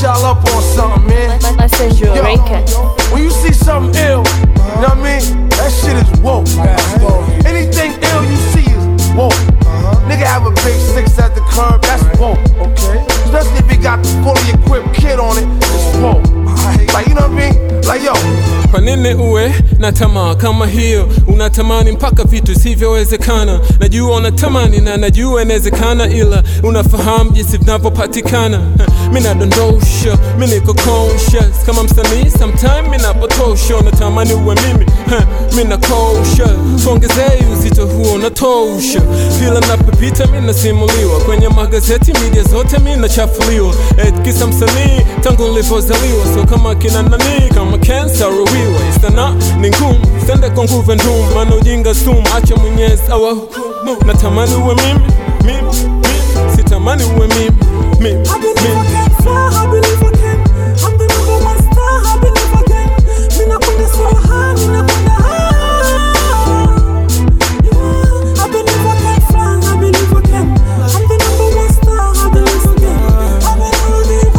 y'all up on something, man. Let's send you a record. When you see something ill, you know what I mean? That shit is woke. Anything ill you see is woke. Nigga have a big 6 at the curb, that's woke. Okay. Especially if he got the fully equipped kid on it, it's woke. Like, you know what I mean? Like, yo. Kwa nini uwe na tamaa kama hiyo? Unatamani mpaka vitu sivyowezekana. Najua unatamani na najua inawezekana, ila unafahamu jinsi vinavyopatikana. Mimi nadondosha, mimi niko conscious kama msanii, sometime mimi napotosha. Unatamani uwe mimi, mimi nakosha. Tuongezee uzito huo natosha. Kila napopita mimi nasimuliwa kwenye magazeti, media zote mimi nachafuliwa. Kisa msanii tangu nilipozaliwa, so kama kina nani, kama cancer ruwiwa. Istana ni ngumu, sende kwa nguvu ndumu, maana ujinga sumu, acha Mwenyezi awahukumu. Natamani uwe mimi, sitamani uwe mimi. I believe I can fly, I believe I can. I'm the number one star, I believe I can. Mina kwenda so high, mina kwenda high. I believe I can fly, I believe I can. I'm the number one star, I believe I can. I believe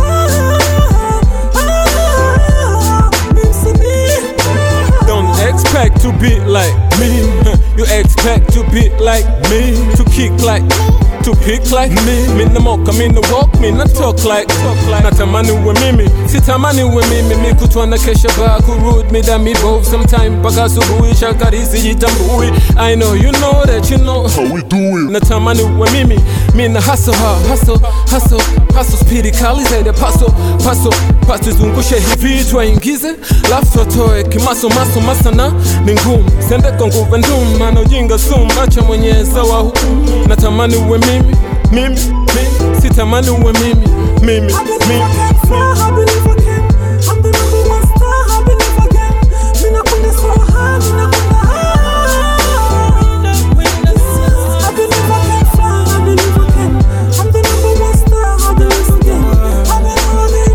Don't expect to be like me. You expect to be like me. To kick like, to pick like me. Mina moka, mina walk, mina talk like. Natamani uwe mimi, sitamani uwe mimi. Mikutwa na kesha ba kurud, mida mi both. Sometime baka subuhi, shakarisi jitambui. I know you know that you know how we do it. Natamani uwe mimi, mina hustle hard, hustle speedy kali zaidi paso zungushe hivi tuwaingize, lafu watoe kimaso masana ni ngumu, sende kwa nguvu ndumu, maana ujinga sumu, acha Mwenyezi awahukumu. Natamani uwe mimi, sitamani uwe mimi. I believe I can fly, I believe I can. I'm the number one star, I believe I can. Mina kwenda so high, mina kwenda high. I believe I can fly, I believe I can. I'm the number one star, I believe I can. I believe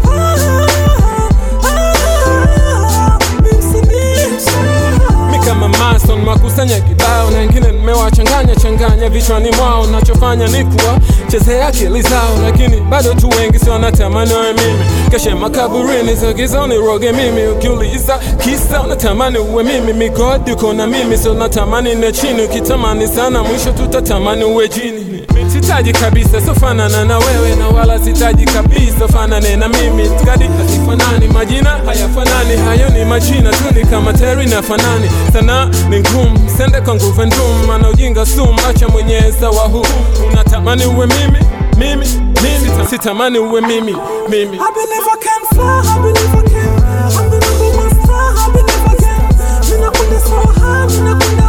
Mi kama mason makusanya kibao, na wengine nimewachanganya vichwani mwao. Nachofanya ni kuwa chezea akili zao, lakini bado tu wengi si wanatamani uwe mimi. Keshe makaburini za giza niroge mimi. Ukiuliza kisa unatamani uwe mimi, migodi uko na mimi, so natamani ne chini. Ukitamani sana mwisho tutatamani uwe jini. Sitaji kabisa so fanana na wewe, na wala sitaji kabisa fanane na mimi. Tukadi hasifanani, majina hayafanani, hayo ni majina tu, ni kama Terry na Fanani. Sana ni ngumu, sende kwa nguvu ndumu, maana ujinga sumu, acha Mwenyezi awahukumu. Unatamani uwe mimi, sitamani uwe mimi. I believe I can fly, I believe I can. I'm the number one star, I believe I can. Mina kwenda so high, mina kwenda